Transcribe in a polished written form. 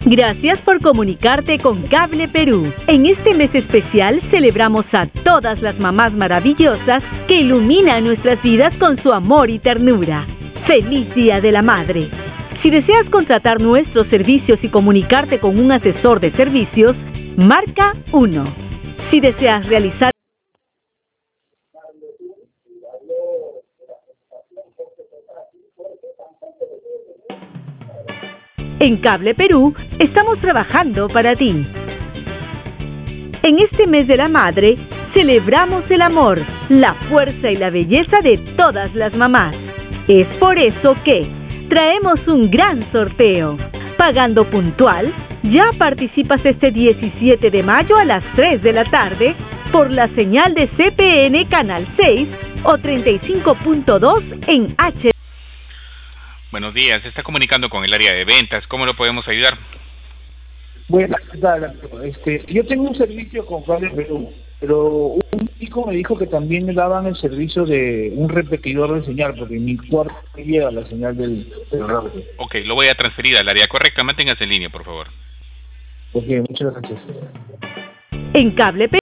Gracias por comunicarte con Cable Perú. En este mes especial celebramos a todas las mamás maravillosas que iluminan nuestras vidas con su amor y ternura. ¡Feliz Día de la Madre! Si deseas contratar nuestros servicios y comunicarte con un asesor de servicios, marca 1. Si deseas realizar en Cable Perú, estamos trabajando para ti. En este mes de la madre, celebramos el amor, la fuerza y la belleza de todas las mamás. Es por eso que traemos un gran sorteo. Pagando puntual, ya participas este 17 de mayo a las 3 de la tarde por la señal de CPN Canal 6 o 35.2 en H. Buenos días, se está comunicando con el área de ventas. ¿Cómo lo podemos ayudar? Bueno, yo tengo un servicio con Cable Perú, pero un chico me dijo que también me daban el servicio de un repetidor de señal, porque mi cuarto no llega la señal del radio. Ok, lo voy a transferir al área correcta. Manténgase en línea, por favor. Ok, muchas gracias. En Cable Perú